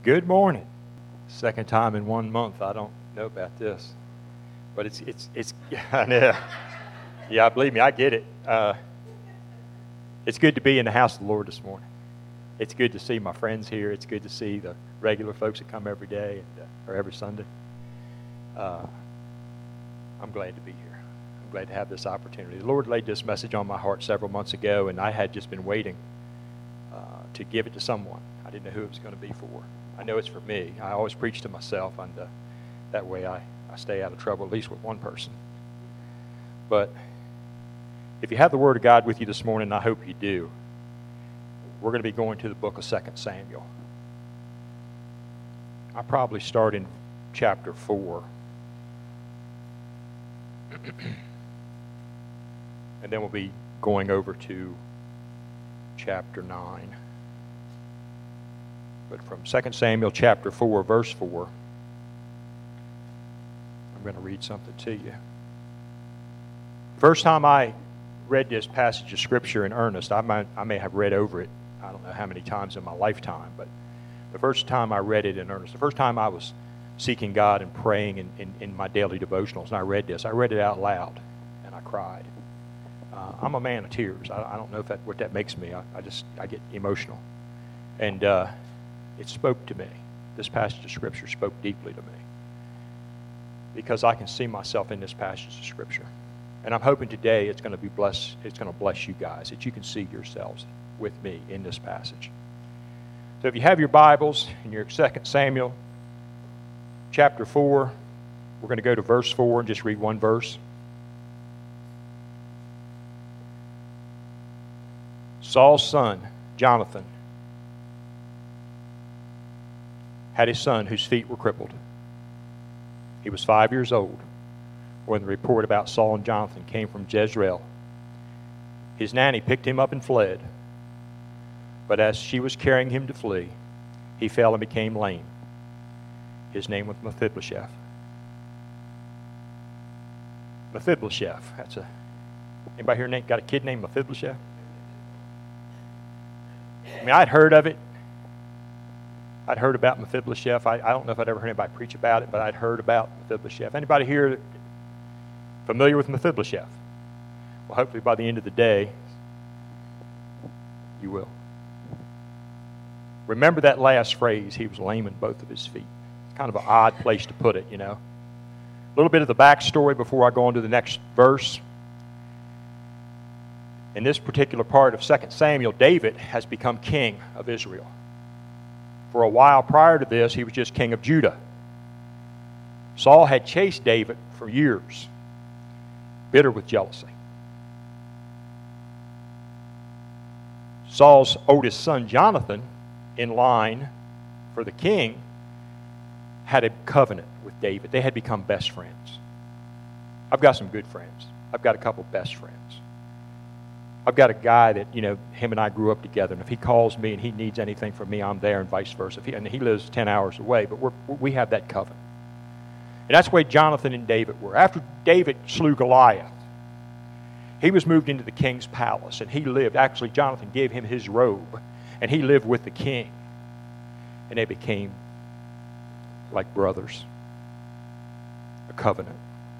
Good morning. Second time in 1 month. I don't know about this, but it's I know. Yeah, believe me, I get it. It's good to be in the house of the Lord this morning. It's good to see my friends here. It's good to see the regular folks that come every day or every Sunday. I'm glad to be here. I'm glad to have this opportunity. The Lord laid this message on my heart several months ago, and I had just been waiting to give it to someone. I didn't know who it was going to be for. I know it's for me. I always preach to myself, and that way I stay out of trouble, at least with one person. But if you have the Word of God with you this morning, and I hope you do, we're going to be going to the book of 2 Samuel. I'll probably start in chapter 4. And then we'll be going over to chapter 9. But from 2 Samuel chapter 4, verse 4, I'm going to read something to you. First time I read this passage of Scripture in earnest, I may have read over it, I don't know how many times in my lifetime, but the first time I read it in earnest, the first time I was seeking God and praying in my daily devotionals, and I read this, I read it out loud, and I cried. I'm a man of tears. I don't know what that makes me. I get emotional. And it spoke to me. This passage of Scripture spoke deeply to me because I can see myself in this passage of Scripture. And I'm hoping today it's going to bless you guys, that you can see yourselves with me in this passage. So if you have your Bibles in your 2 Samuel chapter 4, we're going to go to verse 4 and just read one verse. Saul's son, Jonathan, had a son whose feet were crippled. He was 5 years old when the report about Saul and Jonathan came from Jezreel. His nanny picked him up and fled. But as she was carrying him to flee, he fell and became lame. His name was Mephibosheth. Mephibosheth. Anybody here got a kid named Mephibosheth? I mean, I'd heard of it. I'd heard about Mephibosheth. I don't know if I'd ever heard anybody preach about it, but I'd heard about Mephibosheth. Anybody here familiar with Mephibosheth? Well, hopefully by the end of the day, you will. Remember that last phrase, he was lame in both of his feet. It's kind of an odd place to put it, you know. A little bit of the backstory before I go on to the next verse. In this particular part of 2 Samuel, David has become king of Israel. For a while prior to this, he was just king of Judah. Saul had chased David for years, bitter with jealousy. Saul's oldest son, Jonathan, in line for the king, had a covenant with David. They had become best friends. I've got some good friends. I've got a couple of best friends. I've got a guy that, him and I grew up together, and if he calls me and he needs anything from me, I'm there, and vice versa. And he lives 10 hours away, but we have that covenant. And that's the way Jonathan and David were. After David slew Goliath, he was moved into the king's palace, and he lived. Actually, Jonathan gave him his robe, and he lived with the king. And they became like brothers, a covenant.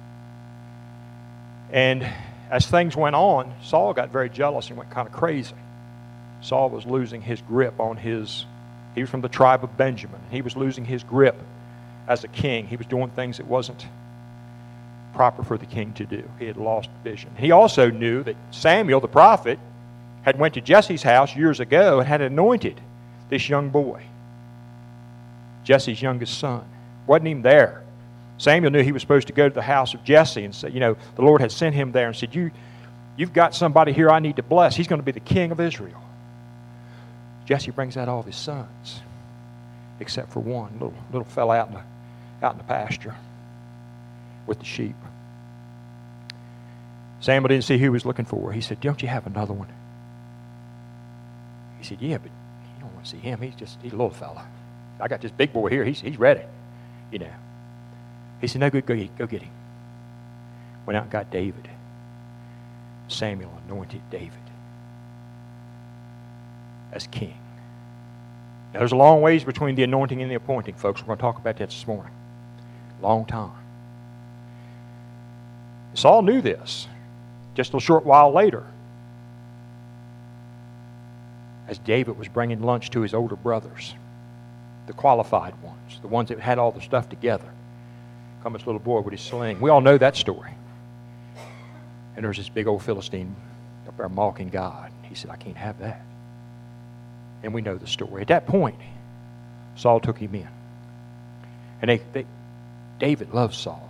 And as things went on, Saul got very jealous and went kind of crazy. Saul was losing his grip on he was from the tribe of Benjamin. He was losing his grip as a king. He was doing things that wasn't proper for the king to do. He had lost vision. He also knew that Samuel, the prophet, had went to Jesse's house years ago and had anointed this young boy, Jesse's youngest son. Wasn't even there. Samuel knew he was supposed to go to the house of Jesse and say, the Lord had sent him there and said, you've got somebody here I need to bless. He's going to be the king of Israel. Jesse brings out all of his sons, except for one, little fella out in the pasture with the sheep. Samuel didn't see who he was looking for. He said, don't you have another one? He said, yeah, but you don't want to see him. He's a little fella. I got this big boy here. He's ready, He said, no, go get him. Went out and got David. Samuel anointed David as king. Now, there's a long ways between the anointing and the appointing, folks. We're going to talk about that this morning. Long time. Saul knew this. Just a short while later, as David was bringing lunch to his older brothers, the qualified ones, the ones that had all the stuff together, come this little boy with his sling. We all know that story. And there's this big old Philistine up there mocking God. He said, I can't have that. And we know the story. At that point, Saul took him in. And David loved Saul.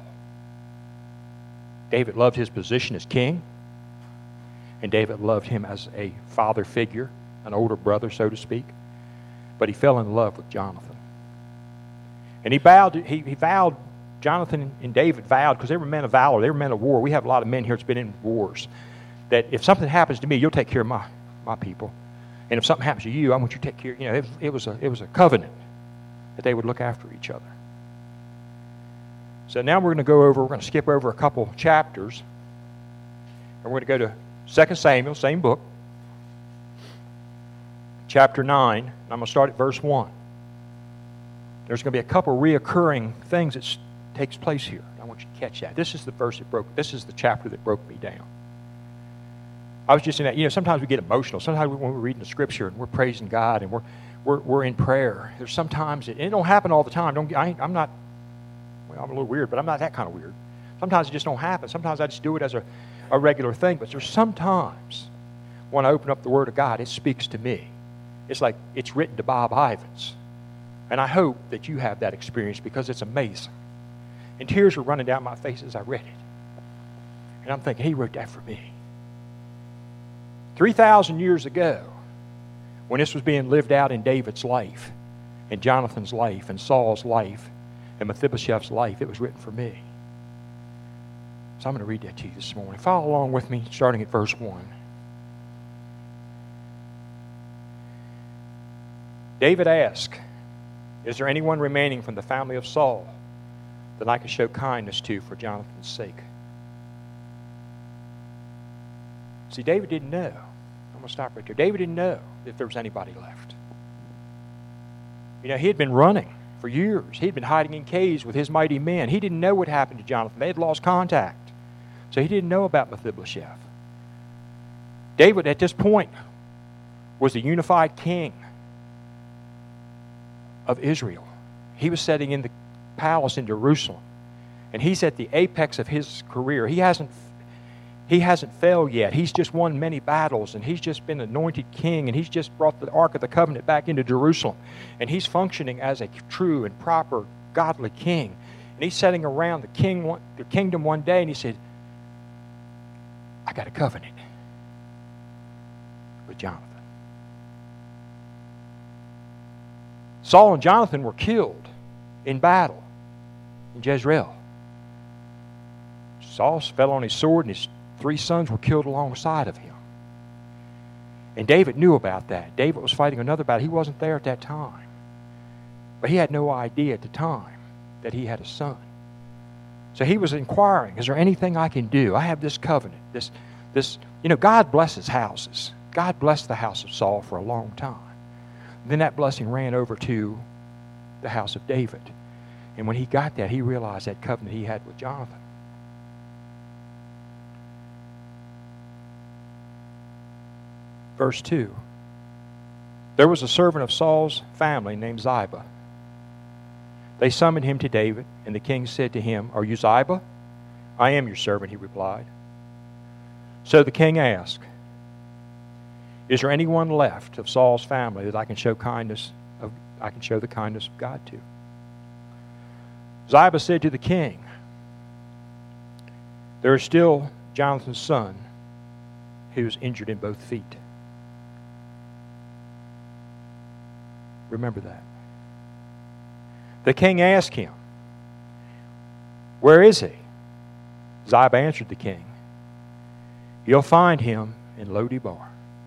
David loved his position as king. And David loved him as a father figure, an older brother, so to speak. But he fell in love with Jonathan. And he vowed, Jonathan and David vowed, because they were men of valor, they were men of war. We have a lot of men here that's been in wars, that if something happens to me, you'll take care of my people. And if something happens to you, I want you to take care. You know, it was a covenant that they would look after each other. So now we're going to skip over a couple chapters, and we're going to go to 2 Samuel, same book, chapter 9, and I'm going to start at verse 1. There's going to be a couple reoccurring things that takes place here. I want you to catch that. This is the chapter that broke me down. I was just in that, sometimes we get emotional. Sometimes when we're reading the scripture and we're praising God and we're in prayer, there's sometimes, it don't happen all the time. I'm a little weird, but I'm not that kind of weird. Sometimes it just don't happen. Sometimes I just do it as a regular thing. But there's sometimes when I open up the Word of God, it speaks to me. It's like it's written to Bob Ivins. And I hope that you have that experience because it's amazing. And tears were running down my face as I read it. And I'm thinking, he wrote that for me. 3,000 years ago, when this was being lived out in David's life, and Jonathan's life, and Saul's life, and Mephibosheth's life, it was written for me. So I'm going to read that to you this morning. Follow along with me, starting at verse 1. David asked, is there anyone remaining from the family of Saul that I could show kindness to for Jonathan's sake? See, David didn't know. I'm going to stop right there. David didn't know if there was anybody left. He had been running for years. He'd been hiding in caves with his mighty men. He didn't know what happened to Jonathan. They had lost contact. So he didn't know about Mephibosheth. David, at this point, was the unified king of Israel. He was sitting in the palace in Jerusalem. And he's at the apex of his career. He hasn't failed yet. He's just won many battles, and he's just been anointed king, and he's just brought the Ark of the Covenant back into Jerusalem. And he's functioning as a true and proper godly king. And he's sitting around the kingdom one day, and he said, I got a covenant with Jonathan. Saul and Jonathan were killed in battle in Jezreel. Saul fell on his sword, and his 3 sons were killed alongside of him. And David knew about that. David was fighting another battle. He wasn't there at that time. But he had no idea at the time that he had a son. So he was inquiring, is there anything I can do? I have this covenant. God blesses houses. God blessed the house of Saul for a long time. Then that blessing ran over to the house of David. And when he got that, he realized that covenant he had with Jonathan. Verse 2. There was a servant of Saul's family named Ziba. They summoned him to David, and the king said to him, Are you Ziba? I am your servant, he replied. So the king asked, Is there anyone left of Saul's family that I can show the kindness of God to? Ziba said to the king, There is still Jonathan's son who is injured in both feet. Remember that. The king asked him, Where is he? Ziba answered the king, You'll find him in Lodebar,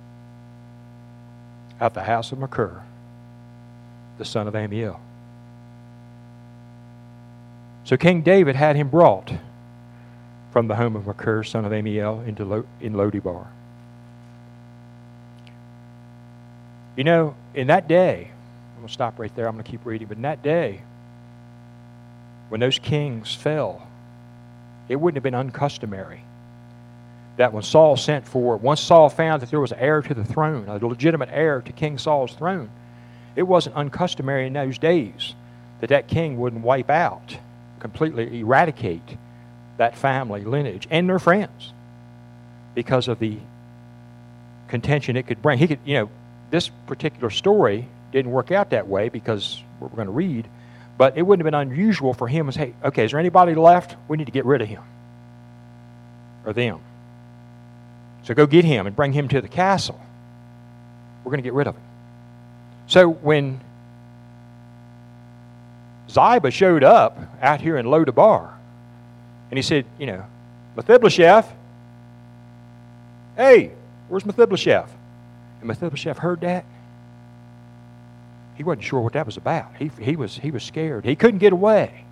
at the house of Machir, the son of Ammiel. So King David had him brought from the home of Machir, son of Ammiel, in Lodebar. In that day, I'm going to stop right there. I'm going to keep reading. But in that day, when those kings fell, it wouldn't have been uncustomary that when Saul sent for, once Saul found that there was an heir to the throne, a legitimate heir to King Saul's throne, it wasn't uncustomary in those days that that king wouldn't wipe out, completely eradicate that family lineage and their friends because of the contention it could bring. He could, this particular story didn't work out that way because what we're going to read, but it wouldn't have been unusual for him to say, okay, is there anybody left? We need to get rid of him or them. So go get him and bring him to the castle. We're going to get rid of him. So when Ziba showed up out here in Lo-debar, and he said, Mephibosheth, hey, where's Mephibosheth? And Mephibosheth heard that. He wasn't sure what that was about. He was scared. He couldn't get away.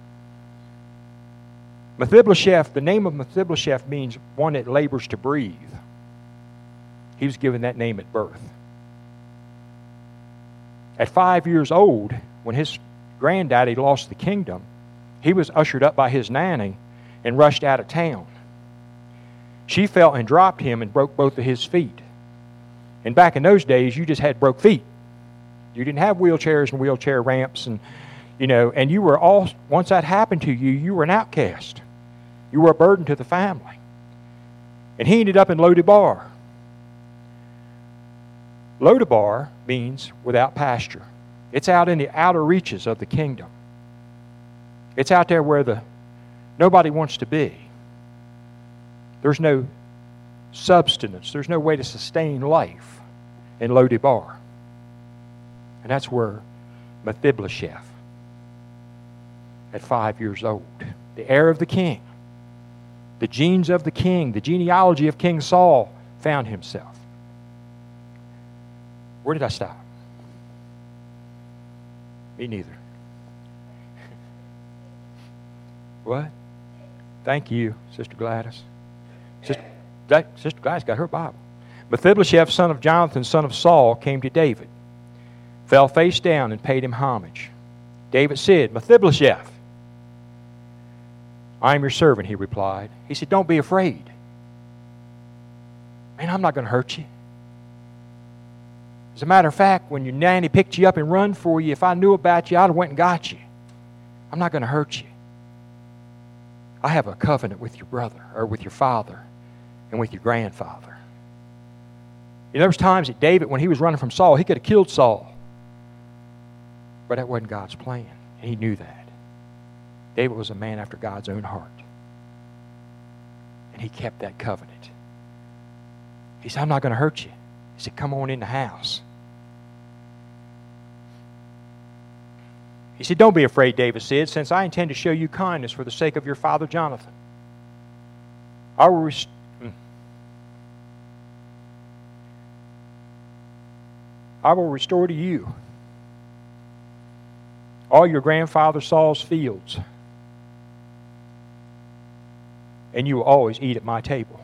Mephibosheth, the name of Mephibosheth means one that labors to breathe. He was given that name at birth. At 5 years old, when his granddaddy lost the kingdom, he was ushered up by his nanny and rushed out of town. She fell and dropped him and broke both of his feet. And back in those days, you just had broke feet. You didn't have wheelchairs and wheelchair ramps, and you were all, once that happened to you, you were an outcast. You were a burden to the family. And he ended up in Lo-debar. Lo-debar means without pasture. It's out in the outer reaches of the kingdom. It's out there where nobody wants to be. There's no substance. There's no way to sustain life in Lo-debar. And that's where Mephibosheth, at 5 years old, the heir of the king, the genes of the king, the genealogy of King Saul, found himself. Where did I stop? Me neither. What? Thank you, Sister Gladys. Sister Gladys got her Bible. Mephibosheth, son of Jonathan, son of Saul, came to David, fell face down and paid him homage. David said, Mephibosheth, I am your servant, he replied. He said, don't be afraid. Man, I'm not going to hurt you. As a matter of fact, when your nanny picked you up and run for you, if I knew about you, I'd have went and got you. I'm not going to hurt you. I have a covenant with your brother, or with your father, and with your grandfather. There was times that David, when he was running from Saul, he could have killed Saul. But that wasn't God's plan. And he knew that. David was a man after God's own heart. And he kept that covenant. He said, I'm not going to hurt you. He said, come on in the house. He said, don't be afraid, David said, since I intend to show you kindness for the sake of your father Jonathan. I will restore to you all your grandfather Saul's fields, and you will always eat at my table.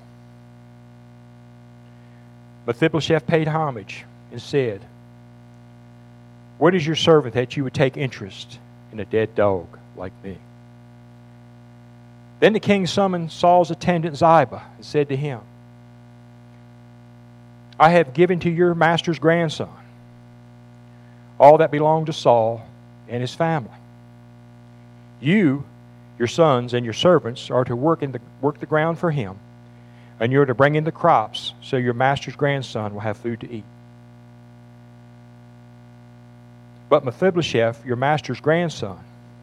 Mephibosheth paid homage and said, what is your servant that you would take interest in a dead dog like me? Then the king summoned Saul's attendant Ziba and said to him, I have given to your master's grandson all that belonged to Saul and his family. You, your sons, and your servants are to work the ground for him, and you're to bring in the crops so your master's grandson will have food to eat. But Mephibosheth, your master's grandson,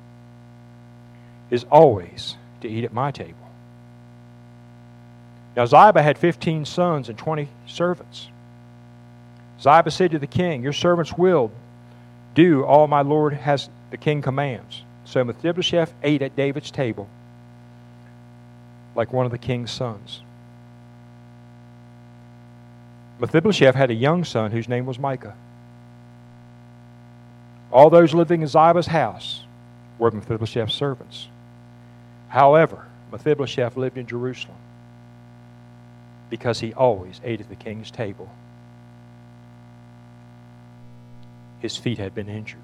is always to eat at my table. Now Ziba had 15 sons and 20 servants. Ziba said to the king, your servants will do all my lord has the king commands. So Mephibosheth ate at David's table like one of the king's sons. Mephibosheth had a young son whose name was Micah. All those living in Ziba's house were Mephibosheth's servants. However, Mephibosheth lived in Jerusalem because he always ate at the king's table. his feet had been injured.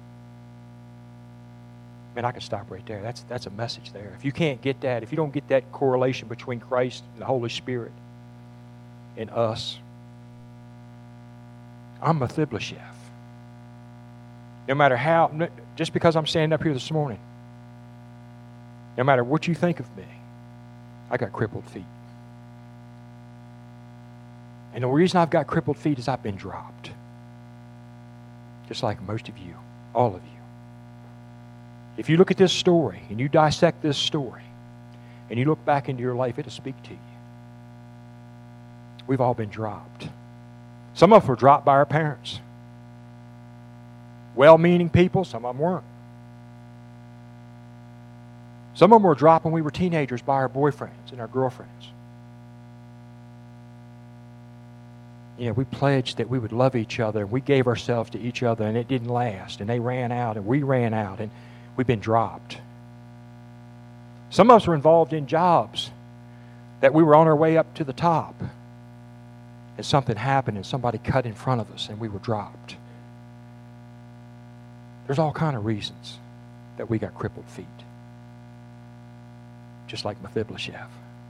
Man, I could stop right there. That's a message there. If you can't get that, if you don't get that correlation between Christ and the Holy Spirit and us, I'm Mephibosheth. No matter how, just because I'm standing up here this morning, no matter what you think of me, I got crippled feet. And the reason I've got crippled feet is I've been dropped. Just like most of you, all of you. If you look at this story and you dissect this story and you look back into your life, it'll speak to you. We've all been dropped. Some of us were dropped by our parents. Well-meaning people, some of them weren't. Some of them were dropped when we were teenagers by our boyfriends and our girlfriends. You know, we pledged that we would love each other, and we gave ourselves to each other, and it didn't last, and they ran out, and we ran out, and we've been dropped. Some of us were involved in jobs that we were on our way up to the top, and something happened, and somebody cut in front of us, and we were dropped. There's all kind of reasons that we got crippled feet, just like Mephibosheth.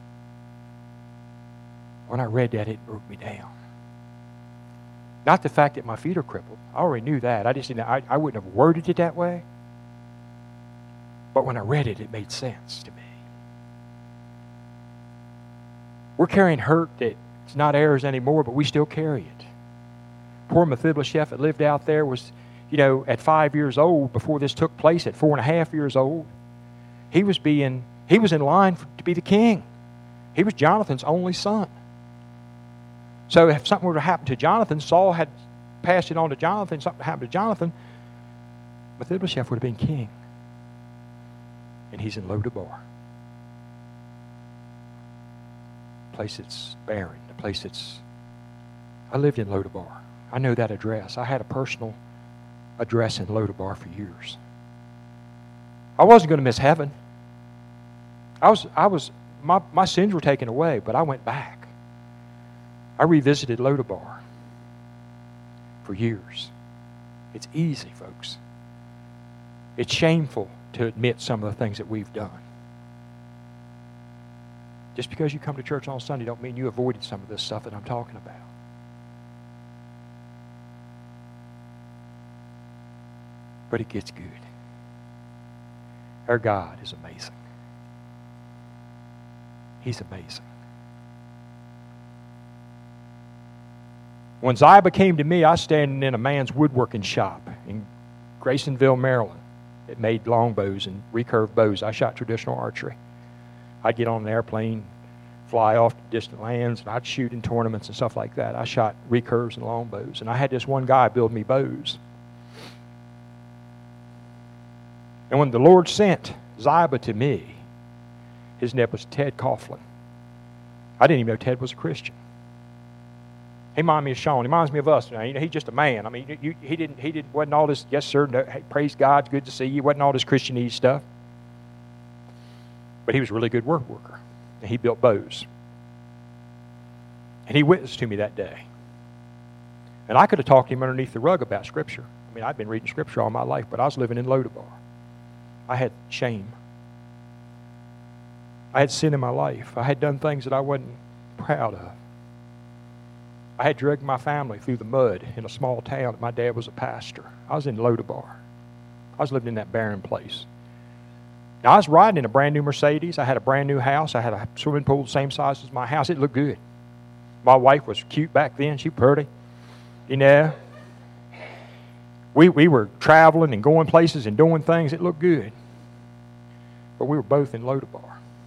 When I read that, it broke me down. Not the fact that my feet are crippled. I already knew that. I just didn't. I wouldn't have worded it that way. But when I read it, it made sense to me. We're carrying hurt that's not ours anymore, but we still carry it. Poor Mephibosheth that lived out there was, at 5 years old, before this took place, at 4.5 years old, he was in line to be the king. He was Jonathan's only son. So if something were to happen to Jonathan, Saul had passed it on to Jonathan, something happened to Jonathan, Mephibosheth would have been king. And he's in Lodabar. A place that's barren, a place that's... I lived in Lodabar. I know that address. I had a personal address in Lodabar for years. I wasn't going to miss heaven. My sins were taken away, but I went back. I revisited Lodabar for years. It's easy, folks. It's shameful to admit some of the things that we've done. Just because you come to church on Sunday don't mean you avoided some of this stuff that I'm talking about. But it gets good. Our God is amazing. He's amazing. When Ziba came to me, I was standing in a man's woodworking shop in Graysonville, Maryland. It made longbows and recurved bows. I shot traditional archery. I'd get on an airplane, fly off to distant lands, and I'd shoot in tournaments and stuff like that. I shot recurves and longbows, and I had this one guy build me bows. And when the Lord sent Ziba to me, his name was Ted Coughlin. I didn't even know Ted was a Christian. He reminded me of Sean. He reminds me of us. He's just a man. I mean, he wasn't all this, yes, sir, no, hey, praise God, it's good to see you. Wasn't all this Christianese stuff. But he was a really good worker. And he built bows. And he witnessed to me that day. And I could have talked to him underneath the rug about Scripture. I mean, I'd been reading Scripture all my life, but I was living in Lodabar. I had shame. I had sin in my life. I had done things that I wasn't proud of. I had dragged my family through the mud in a small town. My dad was a pastor. I was in Lodabar. I was living in that barren place. Now, I was riding in a brand new Mercedes. I had a brand new house. I had a swimming pool the same size as my house. It looked good. My wife was cute back then. She was pretty. We were traveling and going places and doing things. It looked good. But we were both in Lodabar.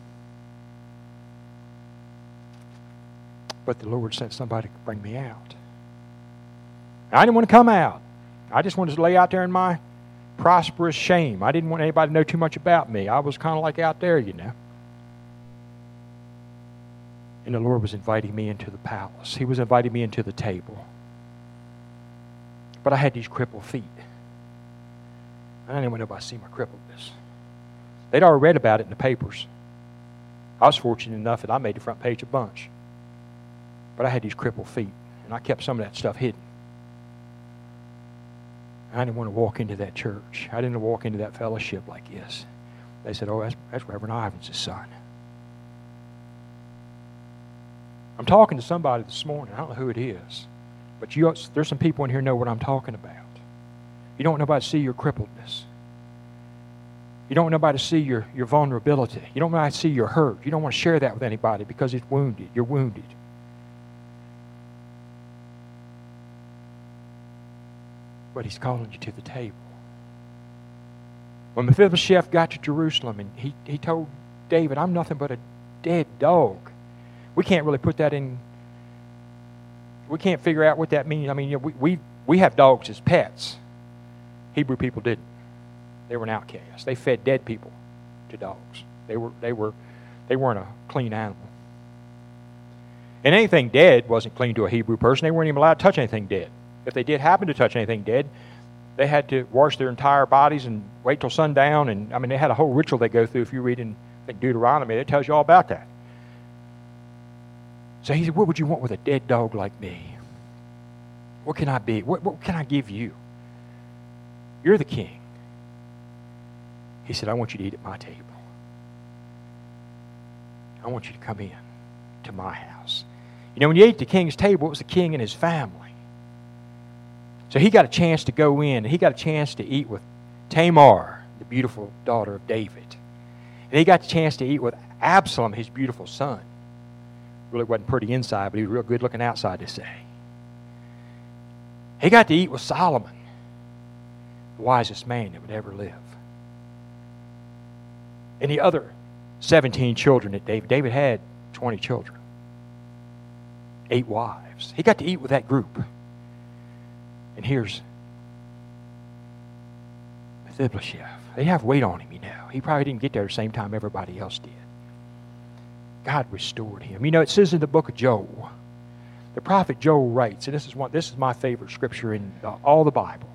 But the Lord sent somebody to bring me out. I didn't want to come out. I just wanted to lay out there in my prosperous shame. I didn't want anybody to know too much about me. I was kind of like out there, And the Lord was inviting me into the palace. He was inviting me into the table. But I had these crippled feet. I didn't want nobody to see my crippledness. They'd already read about it in the papers. I was fortunate enough that I made the front page a bunch. But I had these crippled feet, and I kept some of that stuff hidden. I didn't want to walk into that church. I didn't want to walk into that fellowship like this. They said, oh, that's Reverend Ivins' son. I'm talking to somebody this morning. I don't know who it is. But there's some people in here who know what I'm talking about. You don't want nobody to see your crippledness. You don't want nobody to see your vulnerability. You don't want nobody to see your hurt. You don't want to share that with anybody because it's wounded. You're wounded. But he's calling you to the table. When Mephibosheth got to Jerusalem, and he told David, I'm nothing but a dead dog. We can't really put that in. We can't figure out what that means. I mean, we have dogs as pets. Hebrew people didn't. They were an outcast. They fed dead people to dogs. They weren't a clean animal. And anything dead wasn't clean to a Hebrew person. They weren't even allowed to touch anything dead. If they did happen to touch anything dead, they had to wash their entire bodies and wait till sundown. And I mean, they had a whole ritual they go through. If you read in Deuteronomy, it tells you all about that. So he said, what would you want with a dead dog like me? What can I be? What can I give you? You're the king. He said, I want you to eat at my table. I want you to come in to my house. You know, when you ate at the king's table, it was the king and his family. So he got a chance to go in, and he got a chance to eat with Tamar, the beautiful daughter of David. And he got the chance to eat with Absalom, his beautiful son. Really wasn't pretty inside, but he was real good looking outside, to say. He got to eat with Solomon, the wisest man that would ever live. And the other 17 children that David had 20 children, 8 wives. He got to eat with that group. And here's Mephibosheth. They have weight on him, you know. He probably didn't get there the same time everybody else did. God restored him. You know, it says in the book of Joel, the prophet Joel writes, and this is my favorite scripture in all the Bible.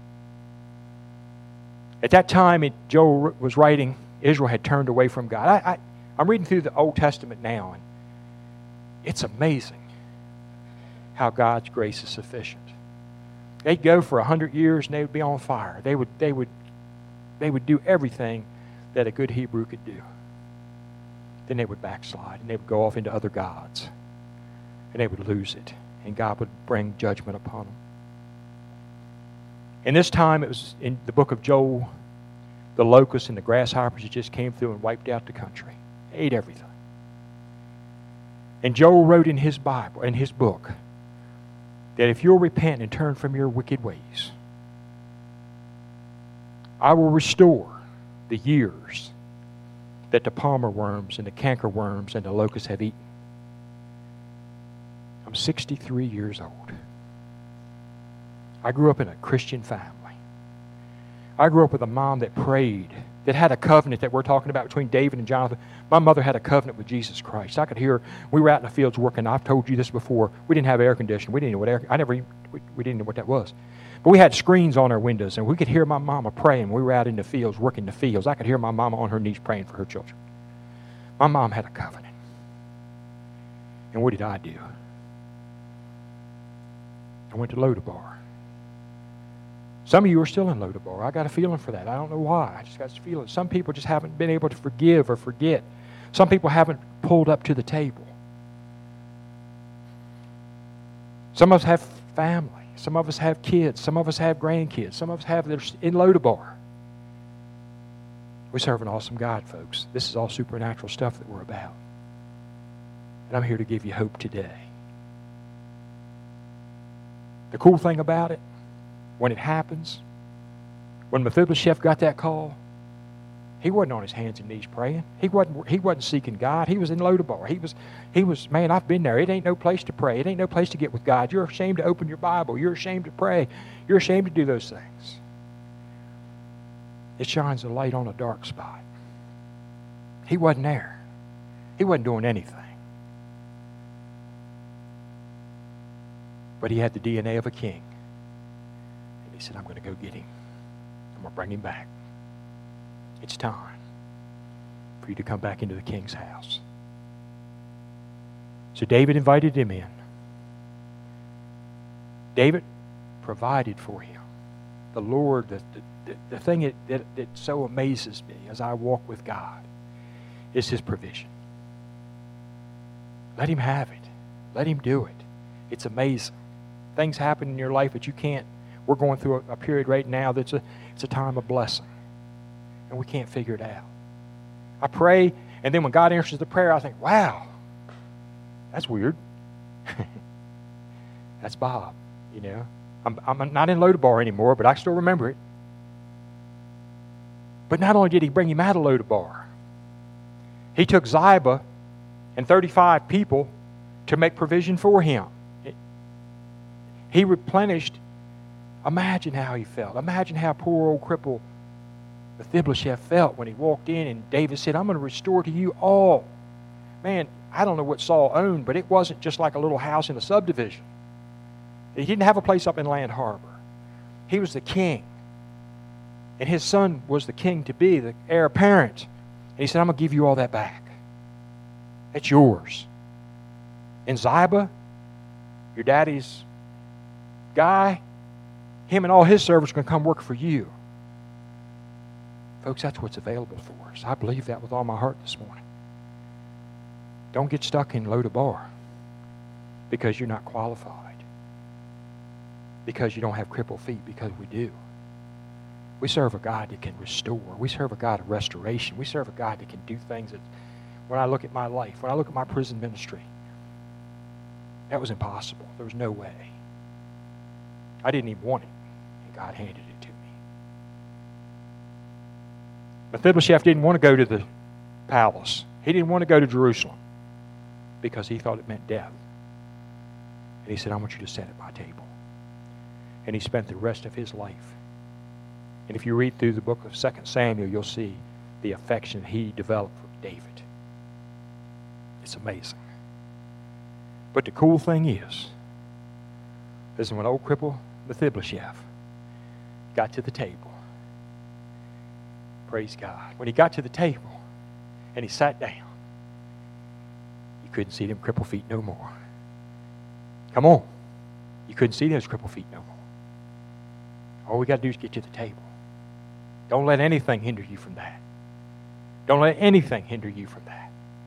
At that time, Joel was writing, Israel had turned away from God. I'm reading through the Old Testament now, and it's amazing how God's grace is sufficient. They'd go for 100 years and they would be on fire. They would do everything that a good Hebrew could do. Then they would backslide and they would go off into other gods. And they would lose it. And God would bring judgment upon them. And this time it was in the book of Joel, the locusts and the grasshoppers that just came through and wiped out the country. They ate everything. And Joel wrote in his Bible, in his book, that if you'll repent and turn from your wicked ways, I will restore the years that the palmer worms and the canker worms and the locusts have eaten. I'm 63 years old. I grew up in a Christian family. I grew up with a mom that prayed, that had a covenant that we're talking about between David and Jonathan. My mother had a covenant with Jesus Christ. I could hear, we were out in the fields working. I've told you this before. We didn't have air conditioning. We didn't know we didn't know what that was. But we had screens on our windows, and we could hear my mama praying. We were out in the fields, working the fields. I could hear my mama on her knees praying for her children. My mom had a covenant. And what did I do? I went to Lodabar. Some of you are still in Lodabar. I got a feeling for that. I don't know why. I just got this feeling. Some people just haven't been able to forgive or forget. Some people haven't pulled up to the table. Some of us have family. Some of us have kids. Some of us have grandkids. Some of us have, they're in Lodabar. We serve an awesome God, folks. This is all supernatural stuff that we're about. And I'm here to give you hope today. The cool thing about it, when it happens, when Mephibosheth got that call, he wasn't on his hands and knees praying. He wasn't seeking God. He was in Lodabar. He was, man, I've been there. It ain't no place to pray. It ain't no place to get with God. You're ashamed to open your Bible. You're ashamed to pray. You're ashamed to do those things. It shines a light on a dark spot. He wasn't there. He wasn't doing anything. But he had the DNA of a king. And he said, I'm going to go get him. I'm going to bring him back. It's time for you to come back into the king's house. So David invited him in. David provided for him. the Lord, the thing that so amazes me as I walk with God is His provision. Let Him have it. Let Him do it. It's amazing. Things happen in your life that you can't. We're going through a period right now that's it's a time of blessing. And we can't figure it out. I pray, and then when God answers the prayer, I think, wow, that's weird. That's Bob, you know. I'm not in Lodabar anymore, but I still remember it. But not only did He bring him out of Lodabar, He took Ziba and 35 people to make provision for him. He replenished. Imagine how he felt. Imagine how poor old cripple Mephibosheth felt when he walked in and David said, I'm going to restore to you all. Man, I don't know what Saul owned, but it wasn't just like a little house in a subdivision. He didn't have a place up in Land Harbor. He was the king. And his son was the king to be, the heir apparent. And he said, I'm going to give you all that back. It's yours. And Ziba, your daddy's guy, him and all his servants are going to come work for you. Folks, that's what's available for us. I believe that with all my heart this morning. Don't get stuck in Lodabar because you're not qualified. Because you don't have crippled feet, because we do. We serve a God that can restore. We serve a God of restoration. We serve a God that can do things that, when I look at my life, when I look at my prison ministry, that was impossible. There was no way. I didn't even want it, and God handed it to me. Mephibosheth didn't want to go to the palace. He didn't want to go to Jerusalem because he thought it meant death. And he said, I want you to sit at my table. And he spent the rest of his life. And if you read through the book of 2 Samuel, you'll see the affection he developed for David. It's amazing. But the cool thing is when old cripple Mephibosheth got to the table, praise God, when he got to the table and he sat down, you couldn't see them crippled feet no more. Come on. You couldn't see those crippled feet no more. All we got to do is get to the table. Don't let anything hinder you from that. Don't let anything hinder you from that.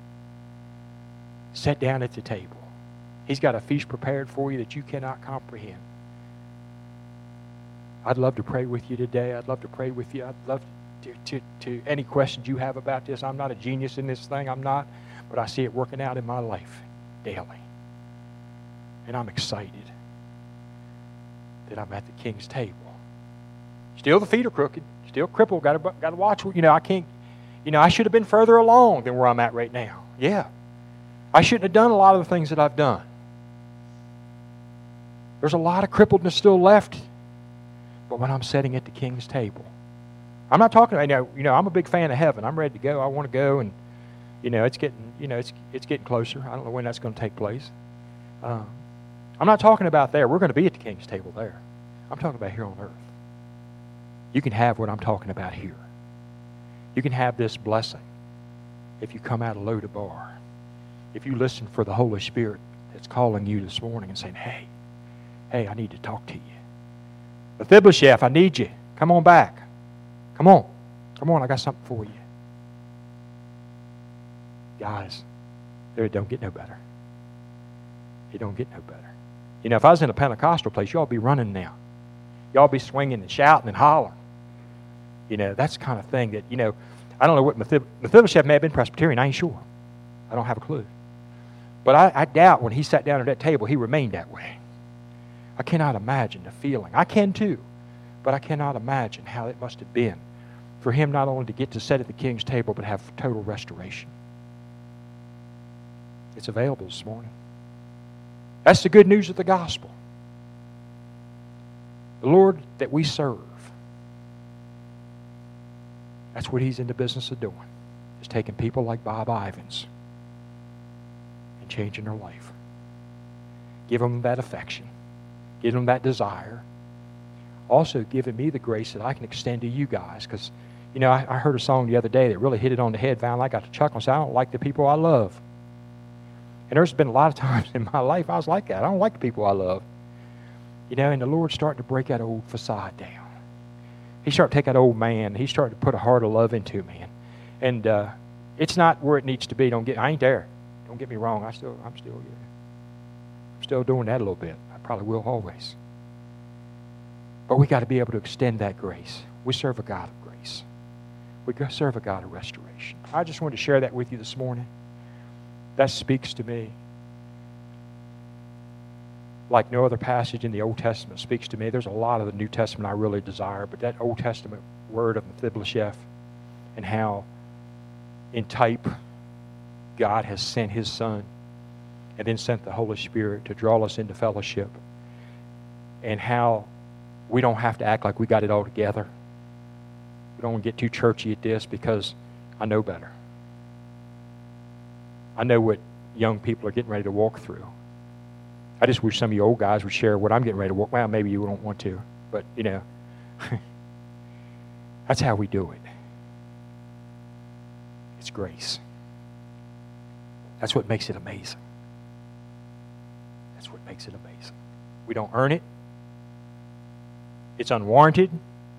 Sit down at the table. He's got a feast prepared for you that you cannot comprehend. I'd love to pray with you today. I'd love to pray with you. I'd love to any questions you have about this. I'm not a genius in this thing. I'm not. But I see it working out in my life daily. And I'm excited that I'm at the King's table. Still the feet are crooked. Still crippled. Got to watch. I can't. I should have been further along than where I'm at right now. Yeah. I shouldn't have done a lot of the things that I've done. There's a lot of crippledness still left. But when I'm sitting at the King's table, I'm not talking. I'm a big fan of heaven. I'm ready to go. I want to go, and it's getting. It's getting closer. I don't know when that's going to take place. I'm not talking about there. We're going to be at the King's table there. I'm talking about here on earth. You can have what I'm talking about here. You can have this blessing if you come out of Lodabar. If you listen for the Holy Spirit that's calling you this morning and saying, hey, I need to talk to you. Mephibosheth, I need you. Come on back. Come on, I got something for you. Guys, it don't get no better. It don't get no better. If I was in a Pentecostal place, y'all be running now. Y'all be swinging and shouting and hollering. That's the kind of thing that, I don't know what Mephibosheth may have been Presbyterian. I ain't sure. I don't have a clue. But I doubt when he sat down at that table, he remained that way. I cannot imagine the feeling. I can too. But I cannot imagine how it must have been for him not only to get to sit at the King's table, but have total restoration. It's available this morning. That's the good news of the gospel. The Lord that we serve, that's what He's in the business of doing, is taking people like Bob Ivins and changing their life. Give them that affection. Give them that desire. Also giving me the grace that I can extend to you guys. Because, I heard a song the other day that really hit it on the head. Finally, I got to chuckle and say, I don't like the people I love. And there's been a lot of times in my life I was like that. I don't like the people I love. And the Lord's starting to break that old facade down. He started to take that old man. He started to put a heart of love into me. And it's not where it needs to be. I ain't there. Don't get me wrong. I'm still doing that a little bit. I probably will always. But we got to be able to extend that grace. We serve a God of grace. We serve a God of restoration. I just wanted to share that with you this morning. That speaks to me like no other passage in the Old Testament speaks to me. There's a lot of the New Testament I really desire, but that Old Testament word of Mephibosheth and how in type God has sent His Son and then sent the Holy Spirit to draw us into fellowship, and how we don't have to act like we got it all together. We don't want to get too churchy at this because I know better. I know what young people are getting ready to walk through. I just wish some of you old guys would share what I'm getting ready to walk. Well, maybe you don't want to, but you know, that's how we do it. It's grace. That's what makes it amazing. That's what makes it amazing. We don't earn it. It's unwarranted.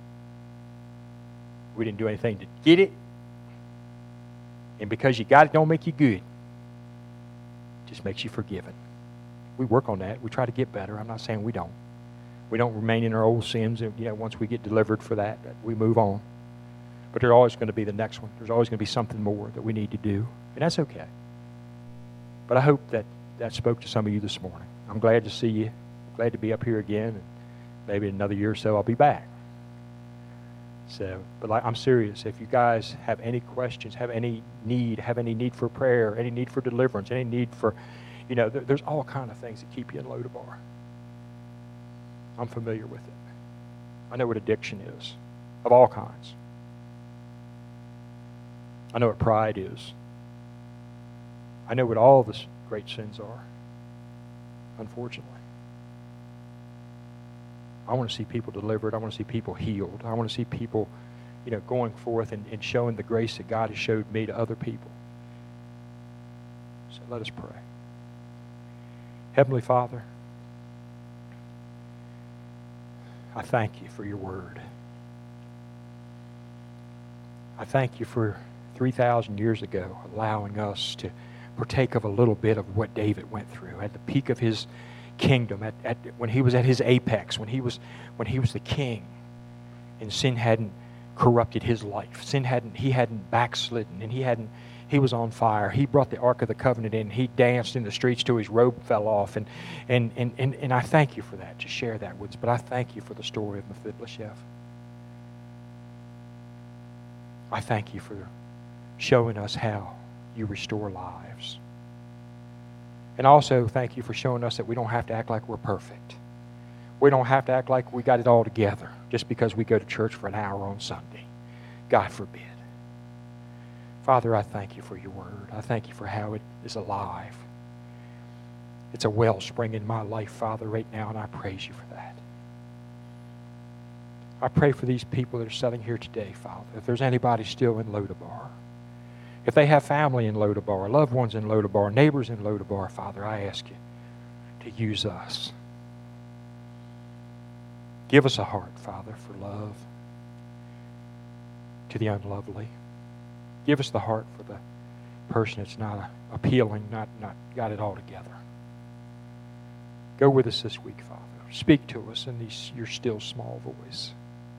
We didn't do anything to get it. And because you got it don't make you good. It just makes you forgiven. We work on that. We try to get better. I'm not saying we don't. We don't remain in our old sins. And, once we get delivered for that, we move on. But there's always going to be the next one. There's always going to be something more that we need to do. And that's okay. But I hope that spoke to some of you this morning. I'm glad to see you. Glad to be up here again. And maybe in another year or so I'll be back. But I'm serious. If you guys have any questions, have any need for prayer, any need for deliverance, any need for, there's all kind of things that keep you in Lodabar. I'm familiar with it. I know what addiction is, of all kinds. I know what pride is. I know what all the great sins are, unfortunately. I want to see people delivered. I want to see people healed. I want to see people, going forth and showing the grace that God has showed me to other people. So let us pray. Heavenly Father, I thank you for your word. I thank you for 3,000 years ago allowing us to partake of a little bit of what David went through at the peak of his kingdom, when he was at his apex, when he was the king, and sin hadn't corrupted his life. He hadn't backslidden, and he was on fire. He brought the Ark of the Covenant in. He danced in the streets till his robe fell off, and I thank you for that, to share that with us. But I thank you for the story of Mephibosheth. I thank you for showing us how you restore lives. And also, thank you for showing us that we don't have to act like we're perfect. We don't have to act like we got it all together just because we go to church for an hour on Sunday. God forbid. Father, I thank you for your word. I thank you for how it is alive. It's a wellspring in my life, Father, right now, and I praise you for that. I pray for these people that are sitting here today, Father. If there's anybody still in Lodabar, if they have family in Lodabar, loved ones in Lodabar, neighbors in Lodabar, Father, I ask you to use us. Give us a heart, Father, for love to the unlovely. Give us the heart for the person that's not appealing, not got it all together. Go with us this week, Father. Speak to us in your still small voice.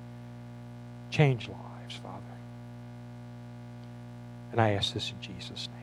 Change lives, Father. And I ask this in Jesus' name.